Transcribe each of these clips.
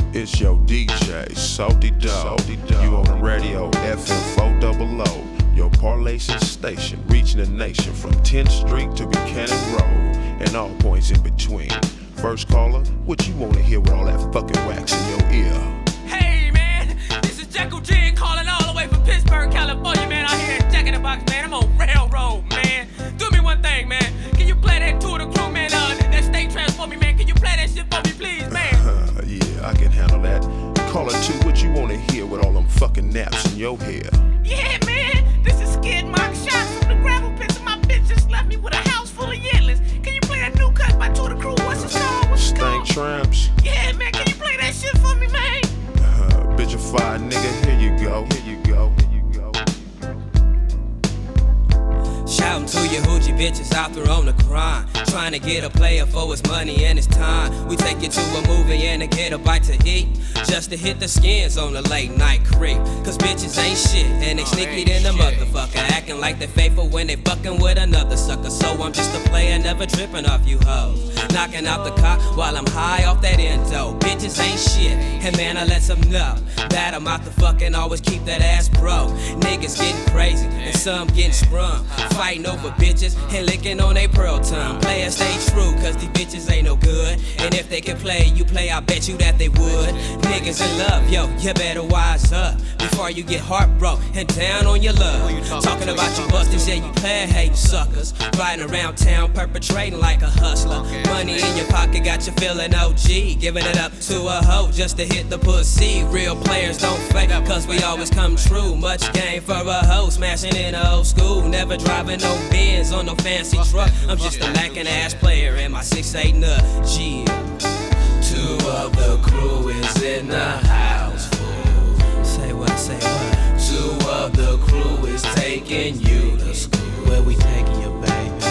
It's your DJ, Salty Dog. You on the radio, FM 400. Your parlation station, reaching the nation from 10th Street to Buchanan Road, and all points in between. First caller, what you wanna hear with all that fucking wax in your ear? Hey man, this is Jekyll J calling all the way from Pittsburgh, California, man. Out here in Jack in the Box, man. I'm on Railroad, man. Do me one thing, man. Can you play that Tour de Crew, man? That state trance for me, man. Can you play that shit for me, please, man? Yeah, I can handle that. Caller 2, what you wanna hear with all them fucking naps in your hair? Yeah, man. This is Skid Mark shots from the gravel pits, and my bitch just left me with a house full of Yetlins. Can you play that new cut by Tour de Crew? What's it called? What's it called? Stank Tramps. Yeah, man. Can you play that shit for me, man? Bitchified nigga, here you go. Shouting to your hoochie bitches out there on the grind, trying to get a player for his money and his time. We take you to a movie and to get a bite to eat, just to hit the skins on the late night creep. Cause bitches ain't shit, and they sneaky than the motherfucker, acting like they faithful when they fucking with another sucker. So I'm just a player, never tripping off you hoes, knocking out the cop while I'm high off that endo. Bitches ain't shit, and man, I let them know that I'm out the fucking always keep that ass broke. Niggas getting crazy, and some getting sprung, fighting over bitches and licking on they pearl tongue. Players stay true, cause these bitches ain't no good, and if they could play, you play, I bet you that they would. Niggas in love, yo, you better wise up before you get heartbroken and down on your luck. Talking about you busters, yeah, you player hating suckers, riding around town perpetrating like a hustler. Money in your pocket got you feeling OG, giving it up to a hoe just to hit the pussy. Real players don't fake, cause we always come true. Much game for a hoe, smashing in the old school, never driving no Benz on no fancy truck. I'm just a lacking ass player in my 6'8" nut. Yeah. 2 of the crew is in the house, fool. Say what, say what? 2 of the crew is taking you to school. Where we taking you, baby?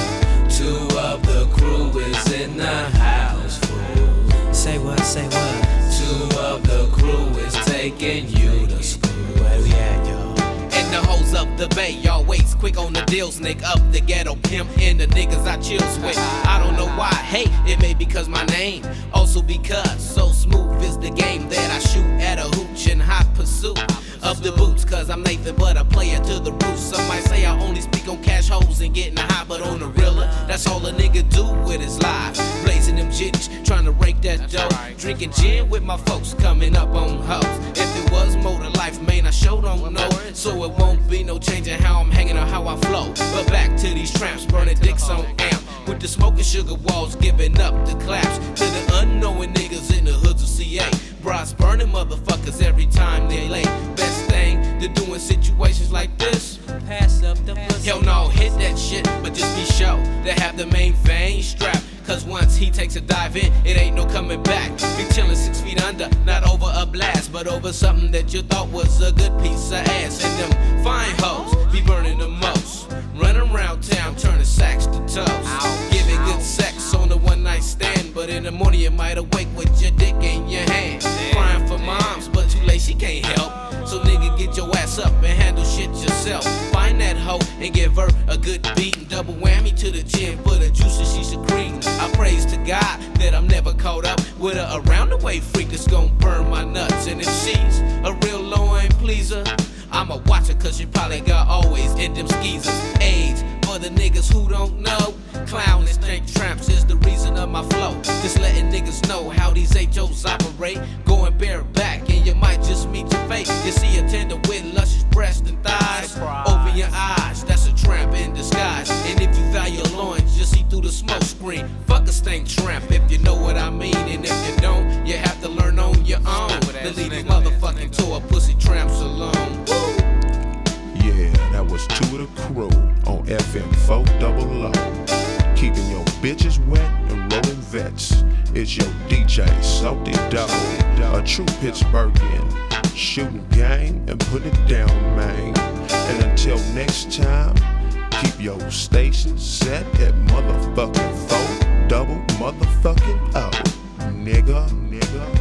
2 of the crew is in the house, fool. Say what, say what? 2 of the crew is taking you to school. Where we at, y'all? And the hoes up the bay, always quick on the deals, Nick up the ghetto pimp and the niggas I chills with. I don't know why, hey, it may be cause my name, also because so smooth is the game that I shoot at a hooch in hot pursuit of the boots. Cause I'm Nathan but a player to the roots. Some might say I only speak on cash hoes and getting high, but on the realer, that's all a nigga do with his life. Blazing them jitties, trying to rake that dough, drinking gin with my folks, coming up on hoes. If it was more to life, man, I sure don't know. So it won't be no change in how I'm hanging or how I flow. But back to these tramps, burning dicks on amp, with the smoking sugar walls, giving up the claps to the unknowing niggas in the hoods of CA. Bras burning motherfuckers every time they late. Best thing to do in situations like this, Pass up the pussy. hell no, hit that shit, but just be sure to have the main vein strapped. Cause once he takes a dive in, it ain't no coming back. Be chillin' 6 feet under, not over a blast, but over something that you thought was a good piece of ass. And them fine hoes be burning the most, running around town turning sacks to toes, giving good sex on the one night stand, but in the morning you might awake with your dick in your hand, crying for moms, but too late, she can't help. So nigga, get your ass up and handle shit yourself. Find that hoe and give her a good beating, double whammy to the chin for the juices she secreting. I praise to God that I'm never caught up with a around the way freak that's gon' burn my nuts. And if she's a real low-end pleaser, I'ma watch her cause she probably got always in them skeezers. AIDS for the niggas who don't know, clown and stank tramps is the reason of my flow. Just letting niggas know how these HOs operate, going bareback and you might just meet your fate. You see a tender with luscious breasts and thighs, open your eyes, that's a tramp in disguise. And if you value your loins, you see through the smoke screen. Fuck a stank tramp if you know what I mean, and if you don't, you have to learn on your own to leave these motherfucking tour pussy tramps alone. Yeah, that was 2 of the crew on FM 400. Keeping your bitches wet and rolling vets. It's your DJ, Salty Dog, a true Pittsburghian, shooting game and put it down, man. And until next time, keep your station set at motherfucking 4 double motherfucking O, nigga.